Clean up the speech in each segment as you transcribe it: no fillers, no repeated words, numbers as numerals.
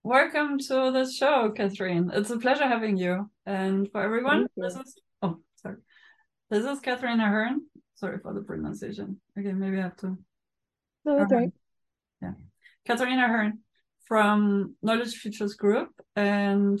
welcome to the show, Catherine. It's a pleasure having you. And for everyone, Thank you. this is Catherine Ahern. Sorry for the pronunciation. Okay, maybe I have to. No, that's right. Ahern. Yeah, Catherine Ahern from Knowledge Futures Group, and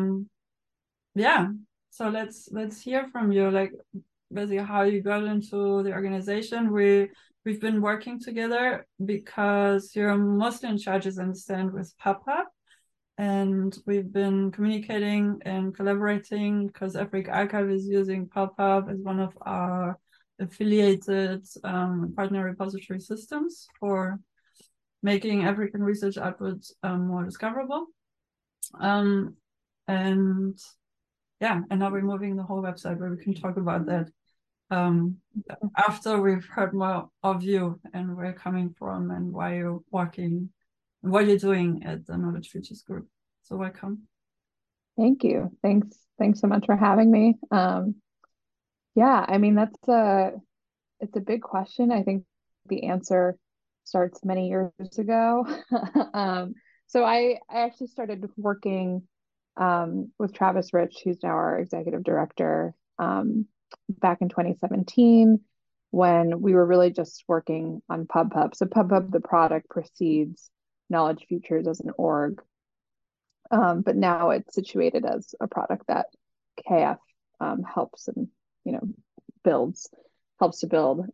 yeah. So let's hear from you, like basically how you got into the organization. We've been working together because you're mostly in charge, as I understand, with PubHub. And we've been communicating and collaborating because Africa Archive is using PubHub as one of our affiliated partner repository systems for making African research outputs more discoverable. Um, and yeah, and now we're moving the whole website where we can talk about that um, after we've heard more of you and where you're coming from and why you're working, what you're doing at the Knowledge Futures Group. So welcome. Thank you. Thanks so much for having me. Yeah, I mean it's a big question. I think the answer starts many years ago. Um, so I actually started working with Travis Rich, who's now our executive director, back in 2017 when we were really just working on PubHub. So PubHub, the product, precedes Knowledge Futures as an org. But now it's situated as a product that KF helps and you know builds, helps to build.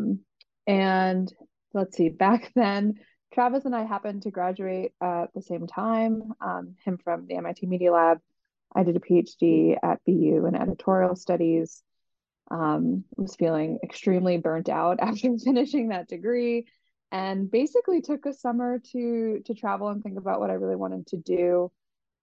And let's see, back then, Travis and I happened to graduate at the same time. Him from the MIT Media Lab. I did a PhD at BU in editorial studies. Was feeling extremely burnt out after finishing that degree, and basically took a summer to travel and think about what I really wanted to do,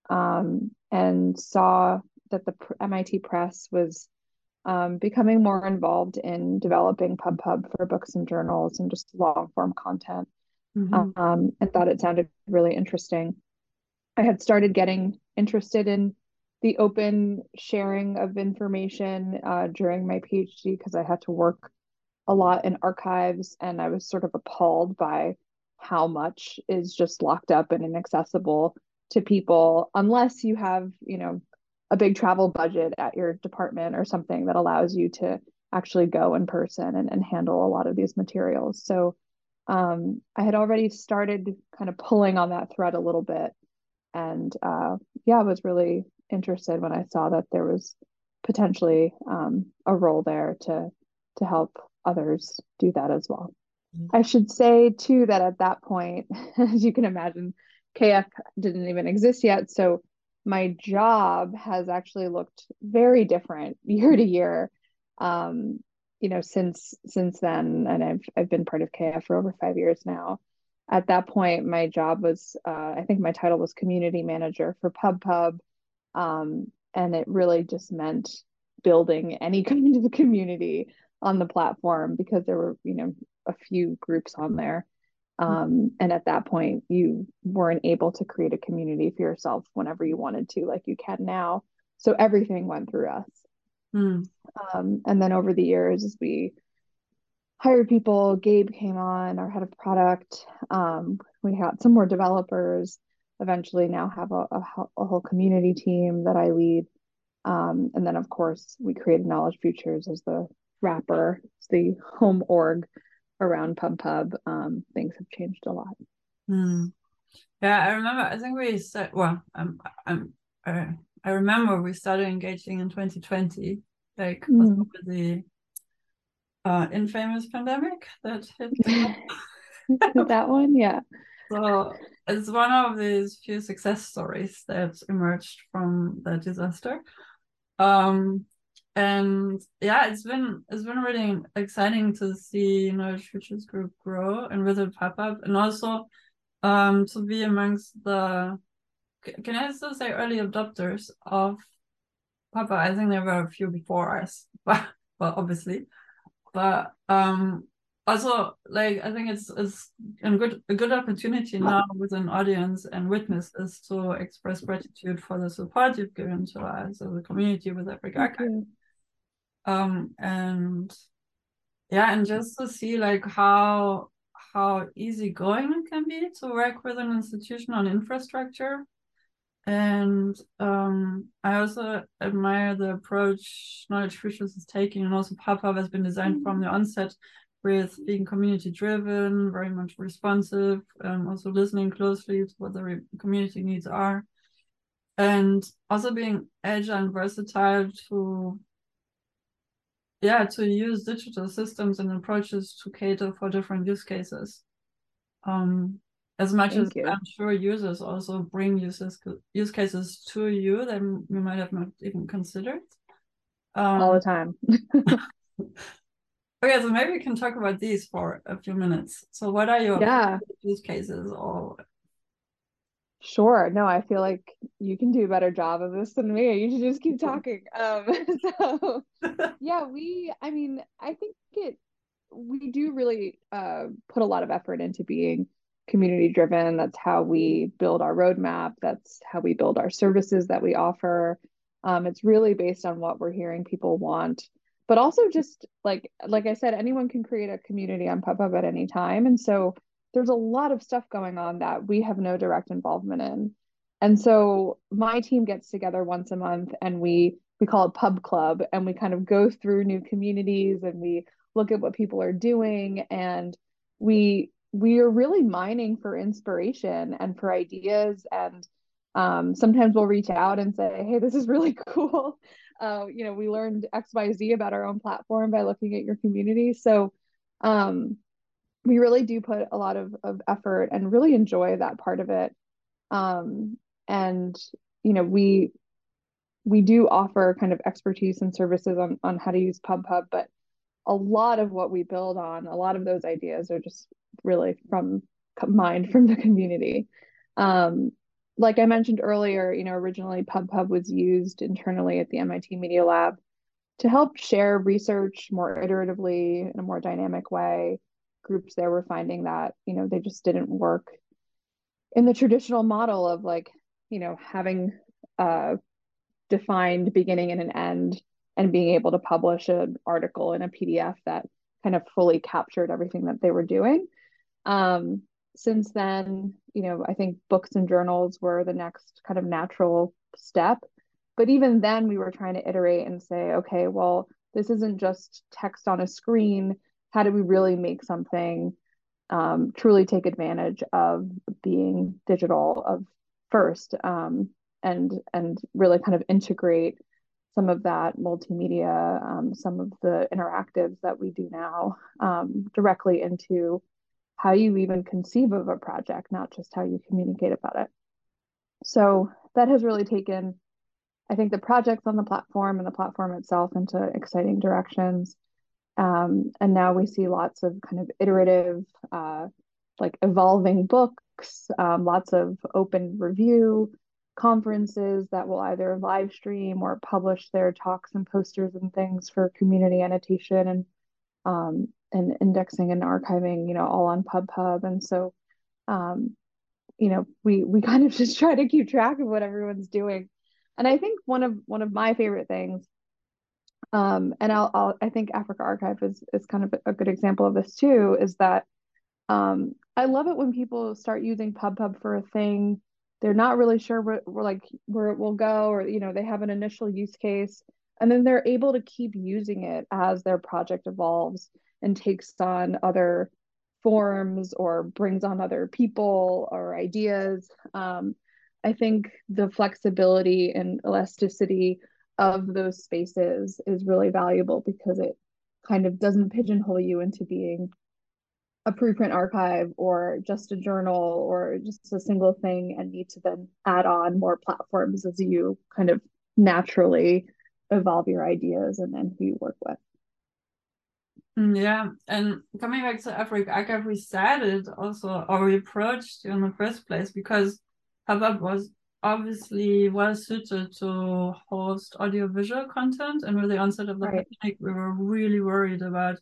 and saw that the MIT Press was becoming more involved in developing PubPub for books and journals and just long form content, Mm-hmm. and thought it sounded really interesting. I had started getting interested in the open sharing of information during my PhD because I had to work a lot in archives, and I was sort of appalled by how much is just locked up and inaccessible to people unless you have, a big travel budget at your department or something that allows you to actually go in person and handle a lot of these materials. So I had already started kind of pulling on that thread a little bit. And yeah, I was really interested when I saw that there was potentially a role there to help others do that as well. I should say too that at that point, as you can imagine, KF didn't even exist yet. So my job has actually looked very different year to year. Since then, and I've been part of KF for over 5 years now. At that point, my job was I think my title was community manager for PubPub, and it really just meant building any kind of community on the platform because there were, a few groups on there. And at that point, you weren't able to create a community for yourself whenever you wanted to, like you can now. So everything went through us. Mm. And then over the years, as we hired people, Gabe came on, our head of product. We had some more developers, eventually now have a whole community team that I lead. And then, of course, we created Knowledge Futures as the wrapper, it's the home org around PubPub. Things have changed a lot. Mm. Yeah, I remember. I think we said, well, I, I remember we started engaging in 2020, like was Mm. the infamous pandemic that hit. That one, yeah. So it's one of these few success stories that emerged from the disaster. Um, and yeah, it's been really exciting to see, Knowledge Futures Group grow and with it pop up, and also to be amongst the, can I still say early adopters of Papa? I think there were a few before us, but well, obviously, but also like I think it's a good opportunity now with an audience and witnesses to express gratitude for the support you've given to us as a community with Africa Thank Archive. you. And yeah, and just to see like how easygoing it can be to work with an institution on infrastructure. And I also admire the approach Knowledge Futures is taking, and also PubHub has been designed from the onset with being community driven, very much responsive, also listening closely to what the community needs are, and also being agile and versatile to use digital systems and approaches to cater for different use cases. As much as Thank you. I'm sure users also bring use cases to you that you might have not even considered. All the time. Okay, so maybe we can talk about these for a few minutes. So what are your Yeah, use cases or sure. No, I feel like you can do a better job of this than me. You should just keep talking. So yeah, I mean, I think we do really put a lot of effort into being community driven. That's how we build our roadmap. That's how we build our services that we offer. It's really based on what we're hearing people want, but also just like I said, anyone can create a community on PubHub at any time, and so there's a lot of stuff going on that we have no direct involvement in. And so my team gets together once a month and we call it Pub Club, and we kind of go through new communities and we look at what people are doing, and we are really mining for inspiration and for ideas. And sometimes we'll reach out and say, hey, this is really cool. We learned XYZ about our own platform by looking at your community. So we really do put a lot of effort and really enjoy that part of it. And we do offer kind of expertise and services on how to use PubHub, but a lot of what we build on, a lot of those ideas are just really mined from the community. Um, like I mentioned earlier, originally PubHub was used internally at the MIT Media Lab to help share research more iteratively in a more dynamic way. Groups there were finding that, they just didn't work in the traditional model of having a defined beginning and an end and being able to publish an article in a PDF that kind of fully captured everything that they were doing. Since then, I think books and journals were the next kind of natural step. But even then, we were trying to iterate and say, okay, well, this isn't just text on a screen. How do we really make something truly take advantage of being digital of first, and really kind of integrate some of that multimedia, some of the interactives that we do now, directly into how you even conceive of a project, not just how you communicate about it. So that has really taken, I think, the projects on the platform and the platform itself into exciting directions. And now we see lots of kind of iterative, evolving books, lots of open review conferences that will either live stream or publish their talks and posters and things for community annotation and indexing and archiving, all on PubPub. And so, we kind of just try to keep track of what everyone's doing. And I think one of my favorite things, and I think Africa Archive is kind of a good example of this too, is that I love it when people start using PubPub for a thing. They're not really sure where it will go, or they have an initial use case, and then they're able to keep using it as their project evolves and takes on other forms or brings on other people or ideas. I think the flexibility and elasticity of those spaces is really valuable because it kind of doesn't pigeonhole you into being a preprint archive or just a journal or just a single thing, and need to then add on more platforms as you kind of naturally evolve your ideas and then who you work with. Yeah, and coming back to Africa Archive, we started also, or we approached you in the first place because PubPub was obviously well suited to host audiovisual content, and with the onset of the pandemic, we were really worried about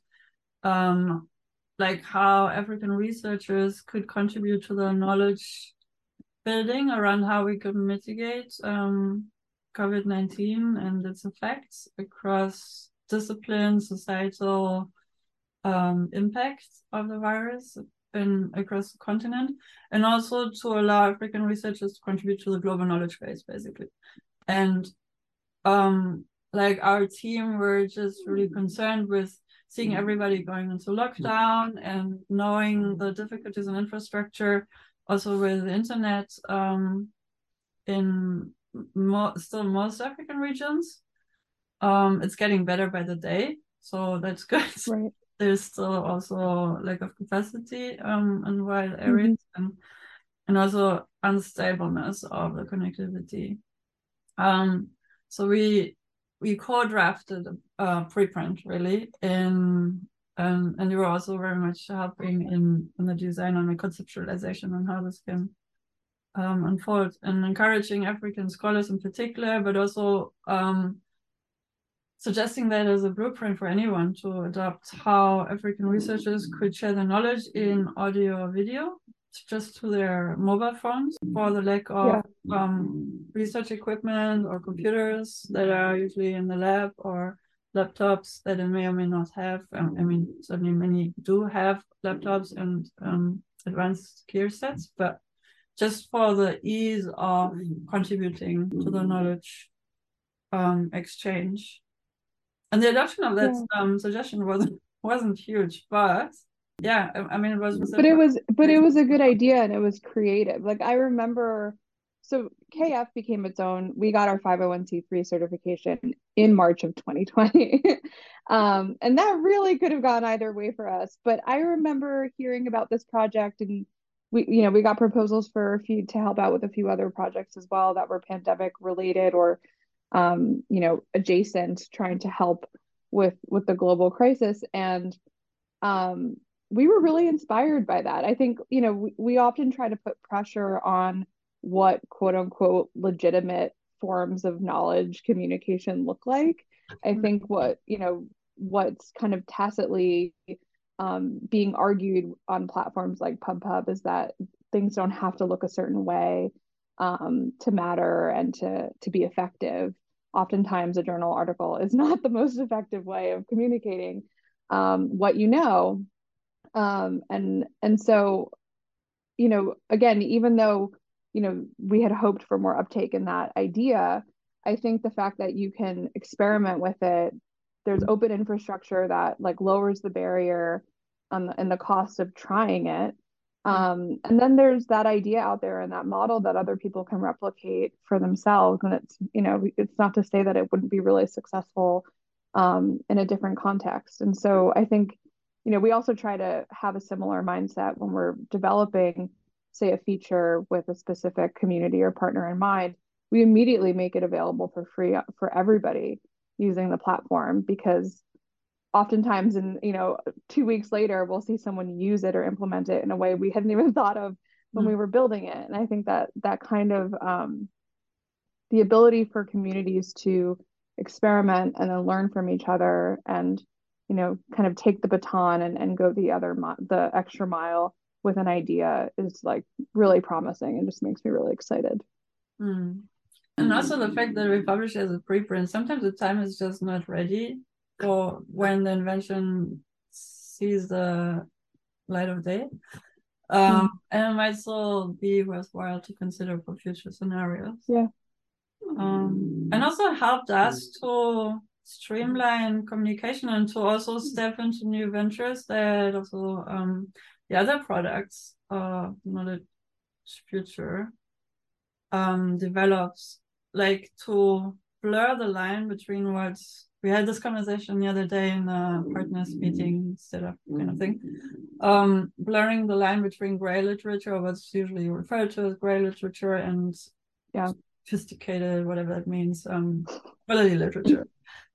how African researchers could contribute to the knowledge building around how we could mitigate COVID-19 and its effects across disciplines, societal impact of the virus. across the continent, and also to allow African researchers to contribute to the global knowledge base, basically. And like our team were just really concerned with seeing everybody going into lockdown and knowing the difficulties in infrastructure, also with the internet in still most African regions. It's getting better by the day, so that's good. Right. There's still also lack of capacity in wild areas, and also unstableness of the connectivity. So we co-drafted a preprint really and you were also very much helping in the design and the conceptualization on how this can unfold, and encouraging African scholars in particular, but also suggesting that as a blueprint for anyone to adopt how African researchers could share their knowledge in audio or video just to their mobile phones for the lack of research equipment or computers that are usually in the lab, or laptops that they may or may not have. I mean, certainly many do have laptops and advanced gear sets, but just for the ease of contributing to the knowledge exchange. And the adoption of that suggestion wasn't huge, but yeah, I mean, it was. But it was a good idea, and it was creative. Like I remember, so KF became its own. We got our 501c3 certification in March of 2020, and that really could have gone either way for us. But I remember hearing about this project, and we got proposals for to help out with a few other projects as well that were pandemic related or adjacent, trying to help with the global crisis. And we were really inspired by that. I think, we often try to put pressure on what quote unquote legitimate forms of knowledge communication look like. I think what's kind of tacitly being argued on platforms like PubPub is that things don't have to look a certain way to matter and to be effective. Oftentimes a journal article is not the most effective way of communicating what you know. And so, again, even though, we had hoped for more uptake in that idea, I think the fact that you can experiment with it, there's open infrastructure that like lowers the barrier and the cost of trying it. And then there's that idea out there and that model that other people can replicate for themselves. And it's not to say that it wouldn't be really successful in a different context. And so I think, we also try to have a similar mindset when we're developing, say, a feature with a specific community or partner in mind. We immediately make it available for free for everybody using the platform, because oftentimes 2 weeks later, we'll see someone use it or implement it in a way we hadn't even thought of when we were building it. And I think that kind of the ability for communities to experiment and then learn from each other and kind of take the baton and go the extra mile with an idea is like really promising and just makes me really excited. And also the fact that we publish as a preprint, sometimes the time is just not ready for when the invention sees the light of day. And it might still be worthwhile to consider for future scenarios. Yeah. And also helped us to streamline communication and to also step into new ventures that also the other products Knowledge Future develops, like to blur the line between what's, we had this conversation the other day in a partners meeting instead of kind of thing, blurring the line between gray literature, or what's usually referred to as gray literature, and sophisticated, whatever that means, quality literature.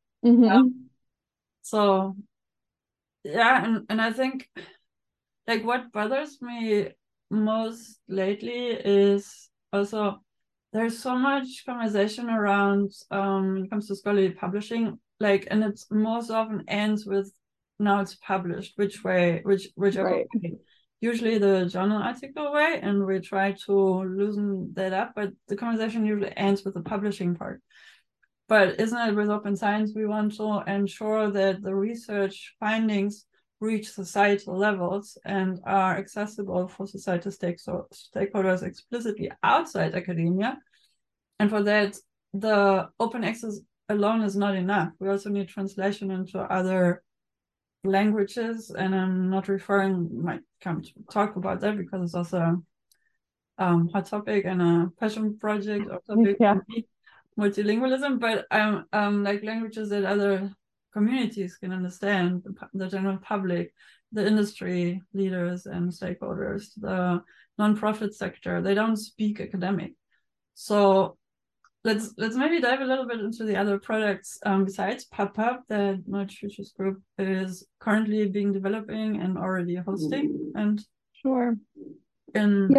So yeah, and I think like what bothers me most lately is also there's so much conversation around when it comes to scholarly publishing, like, and it most often ends with now it's published, whichever way. Usually the journal article way, and we try to loosen that up, but the conversation usually ends with the publishing part. But isn't it with open science we want to ensure that the research findings reach societal levels and are accessible for societal stakeholders explicitly outside academia. And for that, the open access alone is not enough. We also need translation into other languages, and I'm not might come to talk about that because it's also a hot topic and a passion project or topic for me, multilingualism, but like languages that other communities can understand, the general public, the industry leaders and stakeholders, the nonprofit sector. They don't speak academic. So let's maybe dive a little bit into the other products besides PubPub that Knowledge Futures Group is currently developing and already hosting, and Sure. and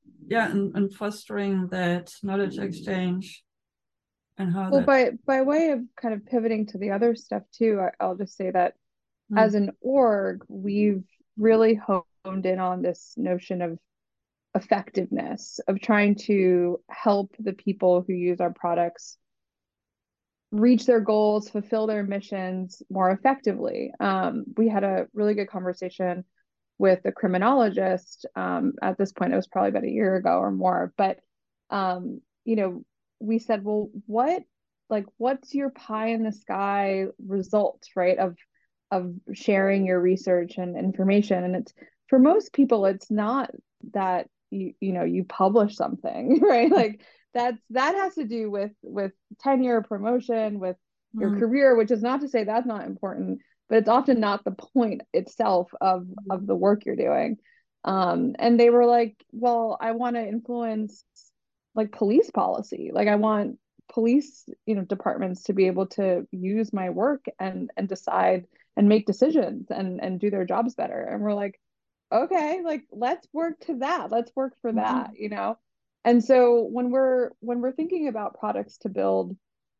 fostering that knowledge exchange. And how well, by way of kind of pivoting to the other stuff too, I'll just say that as an org, we've really honed in on this notion of effectiveness, of trying to help the people who use our products reach their goals, fulfill their missions more effectively. We had a really good conversation with a criminologist. At this point, it was probably about a year ago or more. But you know, we said, well, what's your pie in the sky result, right? Of sharing your research and information. And it's, for most people, it's not that you publish something, right? Like that has to do with tenure, promotion, with your career, which is not to say that's not important, but it's often not the point itself of the work you're doing. And they were like, well, I want to influence like police policy. Like I want police, departments to be able to use my work and decide and make decisions and do their jobs better. And we're like, okay, like let's work to that. Let's work for that, And so when we're thinking about products to build,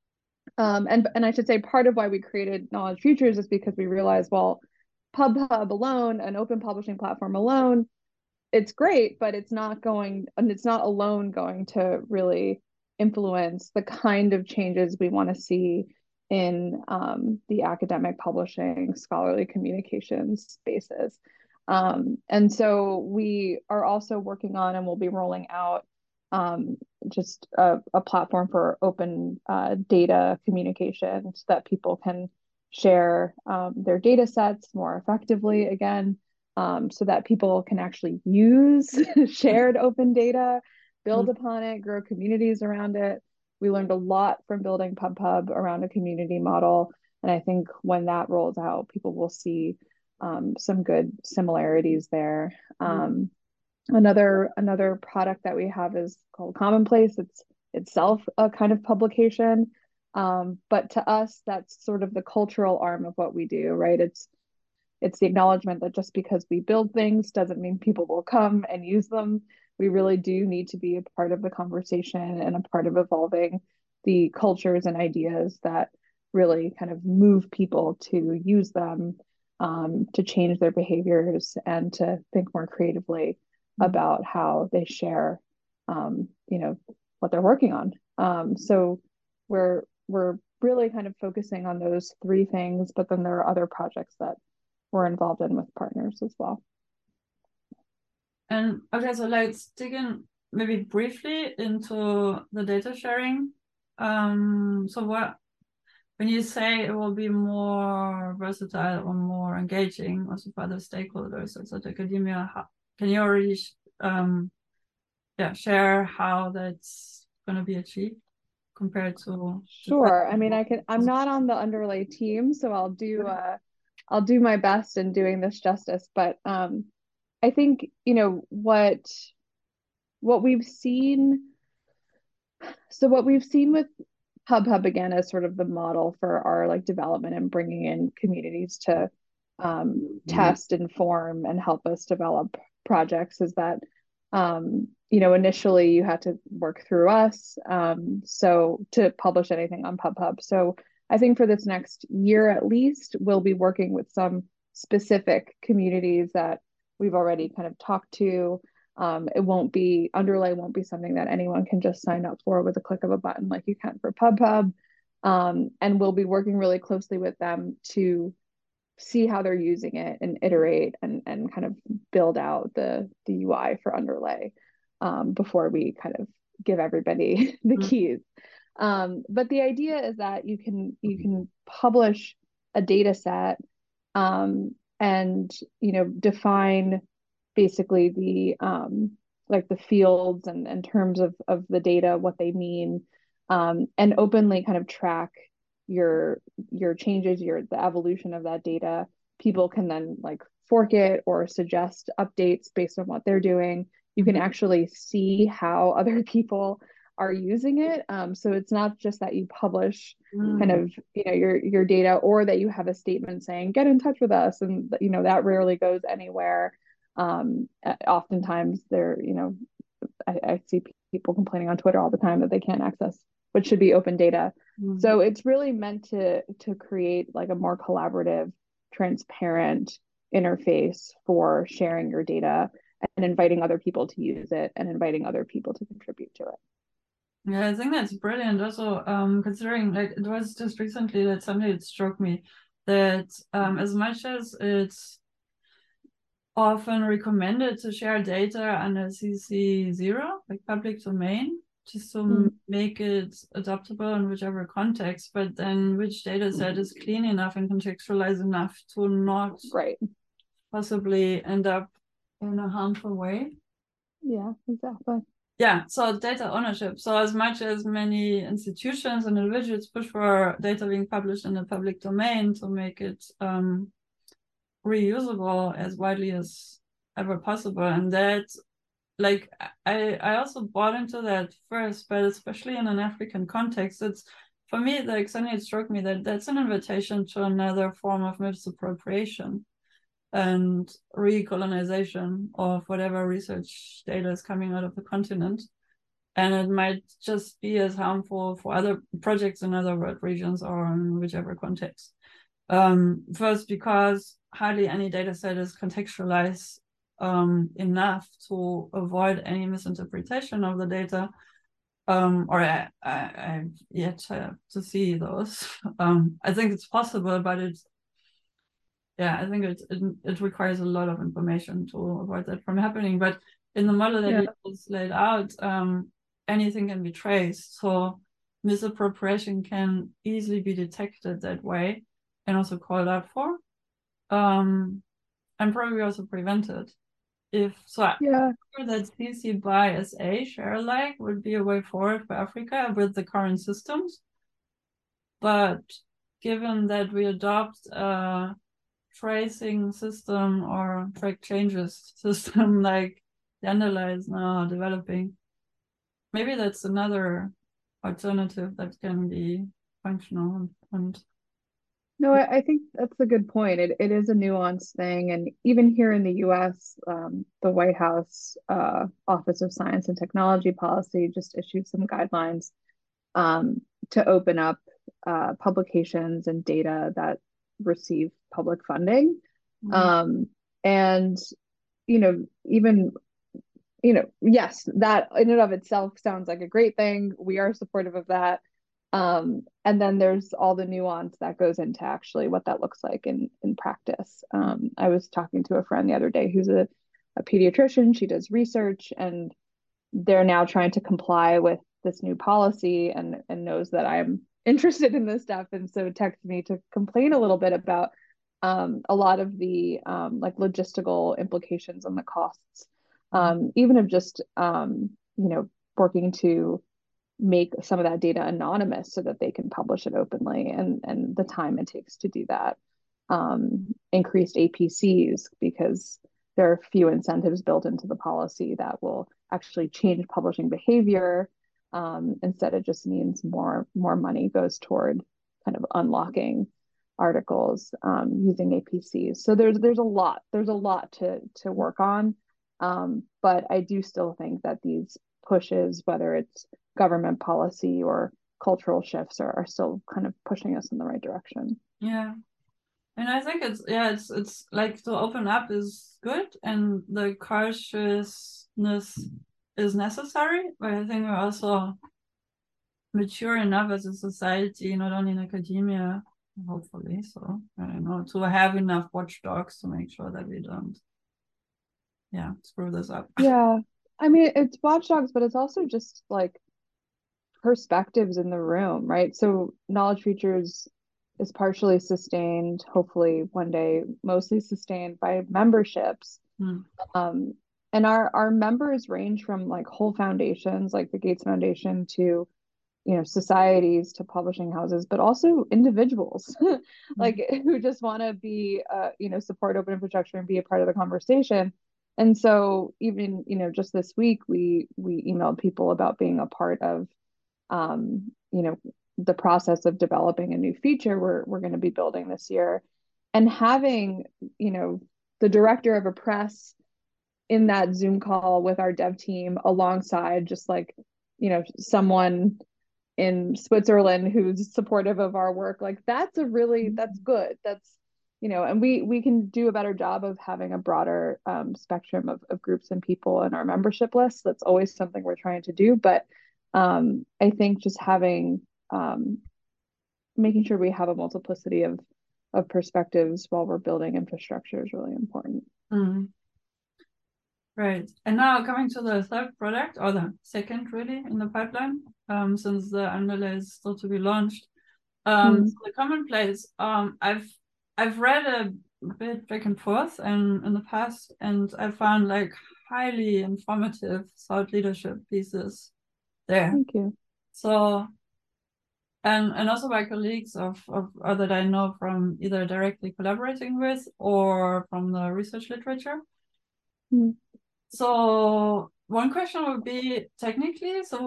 and I should say part of why we created Knowledge Futures is because we realized, well, PubPub alone, an open publishing platform alone, it's great, but it's not alone going to really influence the kind of changes we want to see in the academic publishing, scholarly communications spaces. And so we are also working on and we'll be rolling out just a platform for open data communication so that people can share their data sets more effectively again, so that people can actually use shared open data, build upon it, grow communities around it. We learned a lot from building PubPub around a community model. And I think when that rolls out, people will see some good similarities there. Another product that we have is called Commonplace. It's itself a kind of publication. But to us, that's sort of the cultural arm of what we do, right? It's the acknowledgement that just because we build things doesn't mean people will come and use them. We really do need to be a part of the conversation and a part of evolving the cultures and ideas that really kind of move people to use them, to change their behaviors and to think more creatively about how they share, what they're working on. So we're really kind of focusing on those three things, but then there are other projects that we're involved in with partners as well. And okay, so let's dig in maybe briefly into the data sharing. So when you say it will be more versatile or more engaging also for other stakeholders such academia, can you already share how that's going to be achieved compared to? Sure. I mean, I'm not on the Underlay team, so I'll do my best in doing this justice. But I think, what we've seen. So what we've seen with PubHub again as sort of the model for our like development and bringing in communities to test, inform, and help us develop projects is that initially you had to work through us, so to publish anything on PubHub. So I think for this next year at least, we'll be working with some specific communities that we've already kind of talked to. Underlay won't be something that anyone can just sign up for with a click of a button like you can for PubPub. And we'll be working really closely with them to see how they're using it and iterate and kind of build out the UI for Underlay before we kind of give everybody the keys. But the idea is that you can publish a data set and define basically the fields and terms of the data, what they mean, and openly kind of track your changes, the evolution of that data. People can then like fork it or suggest updates based on what they're doing. You can actually see how other people are using it. So it's not just that you publish kind of your data, or that you have a statement saying get in touch with us, and that rarely goes anywhere. Oftentimes I see people complaining on Twitter all the time that they can't access what should be open data. So it's really meant to create like a more collaborative, transparent interface for sharing your data and inviting other people to use it and inviting other people to contribute to it. Yeah, I think that's brilliant. Also, considering like it was just recently that something that struck me that as much as it's often recommended to share data under CC0, like public domain, just to make it adaptable in whichever context, but then which data set is clean enough and contextualized enough to not possibly end up in a harmful way. Yeah, exactly. Yeah, so data ownership. So as much as many institutions and individuals push for data being published in the public domain to make it reusable as widely as ever possible, and that, like, I also bought into that first, but especially in an African context, it's for me like suddenly it struck me that that's an invitation to another form of misappropriation and recolonization of whatever research data is coming out of the continent. And it might just be as harmful for other projects in other world regions or in whichever context. First, because hardly any data set is contextualized enough to avoid any misinterpretation of the data. Or I've yet to see those. I think it's possible, but I think it requires a lot of information to avoid that from happening. But in the model that you just laid out, anything can be traced. So misappropriation can easily be detected that way and also called out for. And probably also prevented. If so, I'm sure that CC by SA share alike would be a way forward for Africa with the current systems. But given that we adopt a tracing system or track changes system like the Underlay is now developing, maybe that's another alternative that can be functional and No, I think that's a good point. It is a nuanced thing. And even here in the US, the White House Office of Science and Technology Policy just issued some guidelines to open up publications and data that receive public funding. And, even, yes, that in and of itself sounds like a great thing. We are supportive of that. And then there's all the nuance that goes into actually what that looks like in practice. I was talking to a friend the other day who's a pediatrician. She does research, and they're now trying to comply with this new policy and knows that I'm interested in this stuff. And so texted me to complain a little bit about a lot of the like logistical implications and the costs, even of just, working to make some of that data anonymous so that they can publish it openly, and the time it takes to do that. Increased APCs, because there are few incentives built into the policy that will actually change publishing behavior. Instead, it just means more money goes toward kind of unlocking articles using APCs. So there's a lot to work on. But I do still think that these pushes, whether it's government policy or cultural shifts, are still kind of pushing us in the right direction. Yeah. And I think it's like to open up is good and the cautiousness is necessary, but I think we're also mature enough as a society, not only in academia, hopefully. So I don't know, to have enough watchdogs to make sure that we don't, yeah, screw this up. Yeah. I mean, it's watchdogs, but it's also just like perspectives in the room, right? So Knowledge Features is partially sustained, hopefully one day mostly sustained by memberships. Hmm. Um, and our members range from like whole foundations, like the Gates Foundation, to societies, to publishing houses, but also individuals Hmm. like who just want to be support open infrastructure and be a part of the conversation. And so even just this week we emailed people about being a part of um, you know, the process of developing a new feature we're going to be building this year, and having, the director of a press in that Zoom call with our dev team alongside just like, someone in Switzerland who's supportive of our work. Like that's good. That's, and we can do a better job of having a broader spectrum of groups and people in our membership list. That's always something we're trying to do. But I think just having making sure we have a multiplicity of perspectives while we're building infrastructure is really important. Hmm. Right. And now coming to the third product, or the second really in the pipeline, since the underlay is still to be launched. Mm, So the commonplace, I've read a bit back and forth and in the past, and I found like highly informative thought leadership pieces there. thank you. So and also by colleagues of that I know from either directly collaborating with or from the research literature. Mm. So one question would be technically, so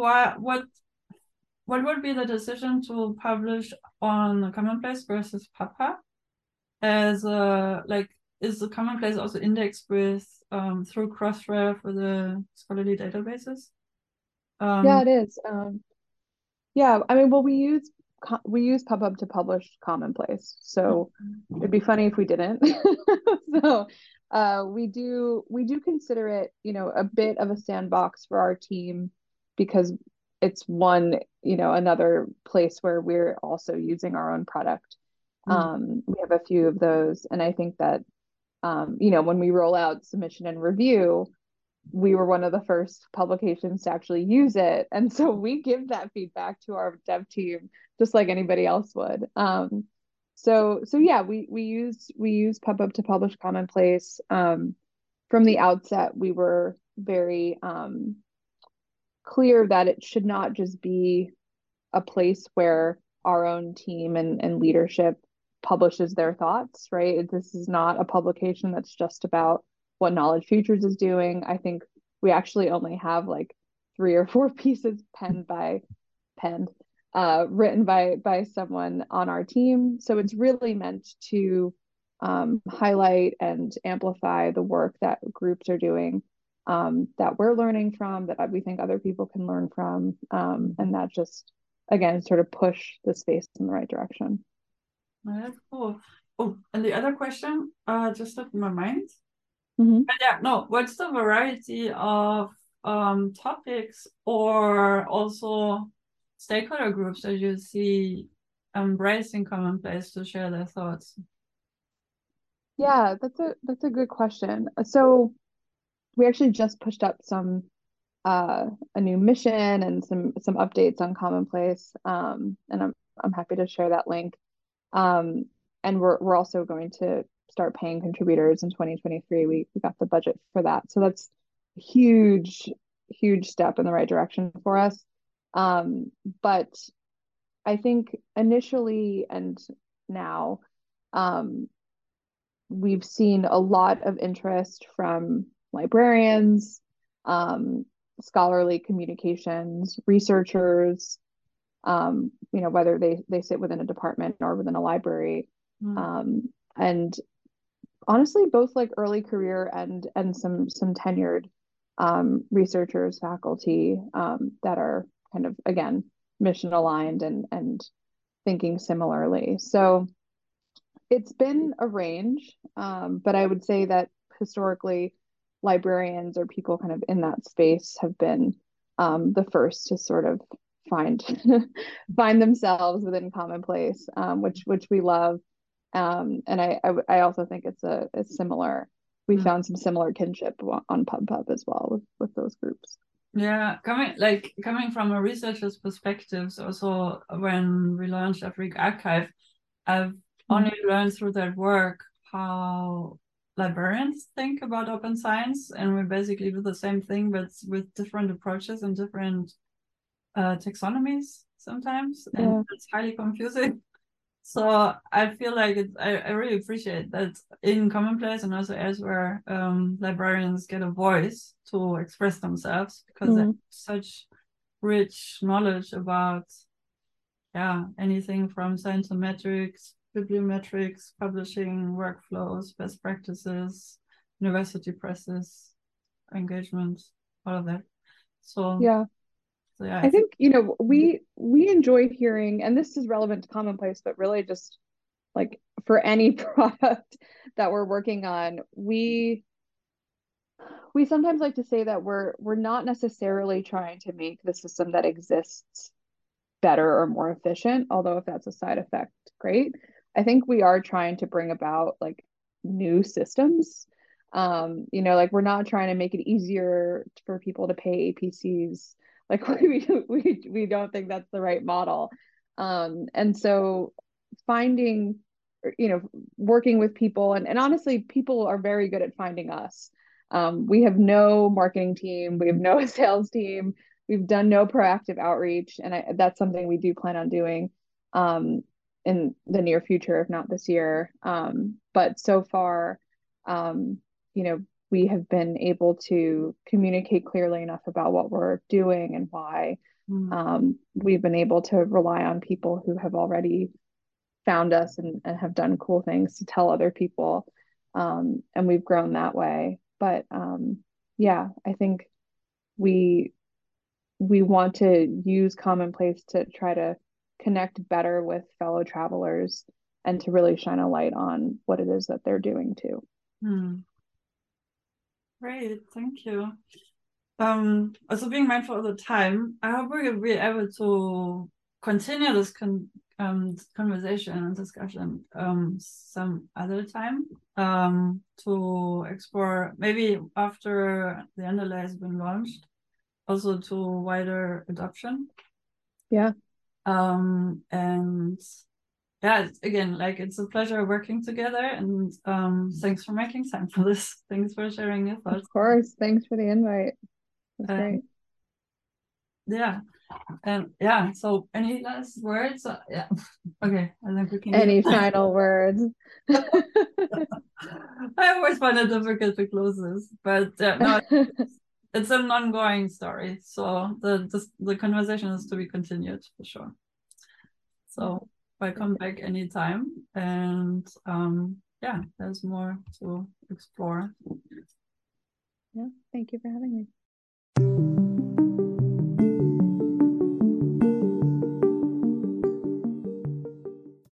what would be the decision to publish on the commonplace versus Papa? As like, is the commonplace also indexed with through Crossref with the scholarly databases? Yeah, Um, it is. Yeah, I mean, well, we use PubHub to publish Commonplace, so it'd be funny if we didn't. So, we do consider it, a bit of a sandbox for our team because it's another place where we're also using our own product. mm, We have a few of those, and I think that when we roll out submission and review, we were one of the first publications to actually use it. And so we give that feedback to our dev team just like anybody else would. So yeah, we use PubHub to publish Commonplace. From the outset, we were very clear that it should not just be a place where our own team and leadership publishes their thoughts, right? This is not a publication that's just about what Knowledge Futures is doing. I think we actually only have like 3 or 4 pieces penned, written by someone on our team. So it's really meant to highlight and amplify the work that groups are doing, that we're learning from, that we think other people can learn from, and that just again sort of push the space in the right direction. that's cool. Oh, and the other question, just slipped in my mind. Mm-hmm. But yeah, no, what's the variety of topics or also stakeholder groups that you see embracing commonplace to share their thoughts? Yeah, that's a good question. So we actually just pushed up a new mission and some updates on Commonplace, and I'm happy to share that link. Um, and we're also going to start paying contributors in 2023. We got the budget for that, so that's a huge step in the right direction for us. Um, but I think initially and now, um, we've seen a lot of interest from librarians, um, scholarly communications, researchers, whether they sit within a department or within a library. Mm. And honestly, both like early career and some tenured researchers, faculty, that are kind of again mission aligned and thinking similarly. So it's been a range, but I would say that historically, librarians or people kind of in that space have been the first to sort of find find themselves within Commonplace, which we love. And I also think it's a similar. We found some similar kinship on PubPub as well with those groups. Yeah, coming from a researcher's perspective, so when we launched Africa Archive, I've only learned through that work how librarians think about open science, and we basically do the same thing, but with different approaches and different taxonomies sometimes, and it's highly confusing. So I feel like I really appreciate that in Commonplace and also elsewhere, librarians get a voice to express themselves, because they have such rich knowledge about anything from scientometrics, bibliometrics, publishing, workflows, best practices, university presses, engagement, all of that. So yeah. So I think, you know, we enjoy hearing, and this is relevant to Commonplace, but really just like for any product that we're working on, we sometimes like to say that we're not necessarily trying to make the system that exists better or more efficient, although if that's a side effect, great. I think we are trying to bring about like new systems. You know, like we're not trying to make it easier for people to pay APCs. Like we don't think that's the right model. And so finding, you know, working with people, and honestly, people are very good at finding us. We have no marketing team, we have no sales team, we've done no proactive outreach, and that's something we do plan on doing in the near future, if not this year. But so far, you know, we have been able to communicate clearly enough about what we're doing and why. We've been able to rely on people who have already found us and have done cool things to tell other people. And we've grown that way. But yeah, I think we want to use Commonplace to try to connect better with fellow travelers and to really shine a light on what it is that they're doing too. Great, thank you. Also being mindful of the time, I hope we'll be able to continue this conversation and discussion some other time, to explore maybe after the underlay has been launched, also to wider adoption. Yeah. And yeah, again, like it's a pleasure working together, and thanks for making time for this. Thanks for sharing your thoughts. Of course. Thanks for the invite. That's great. Yeah. And yeah, so any last words? Yeah. Okay, I think we can. Any final words? I always find it difficult to close this, but no, it's an ongoing story. So the conversation is to be continued for sure. So welcome back anytime, and yeah, there's more to explore. Yeah, thank you for having me.